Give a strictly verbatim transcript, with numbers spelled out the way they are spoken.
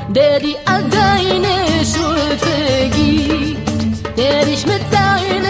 der dir all deine Schuld vergibt, der dich mit deinem